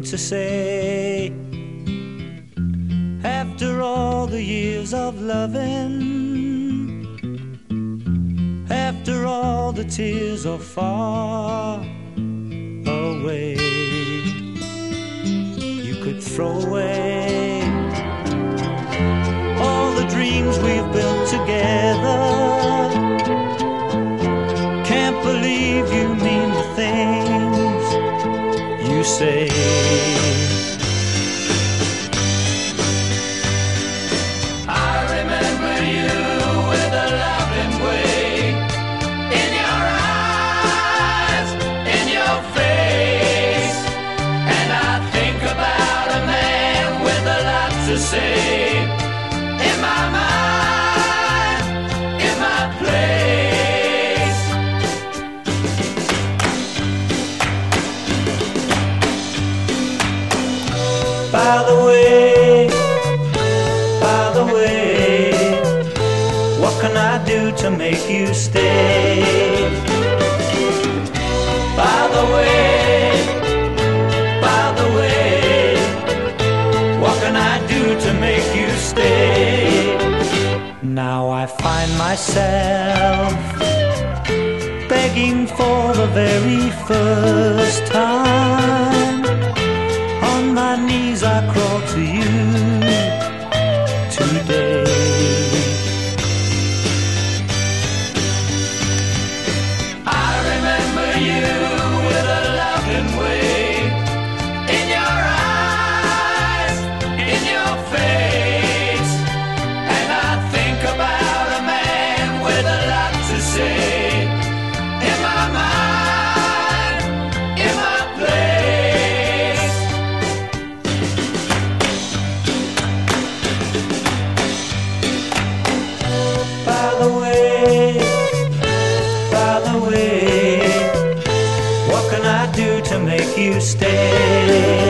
to say. After all the years of loving, after all the tears are far away, you could throw away all the dreams we've built together. Can't believe you mean the things you say. Say, in my mind, in my place. By the way, what can I do to make you stay? By the way, to make you stay. Now I find myself begging for the very first time. On my knees I crawl to you today. I remember you with a loving way in your eyes, in your face, and I think about a man with a lot to say. In my mind, in my place. By the way, what can I do to make you stay?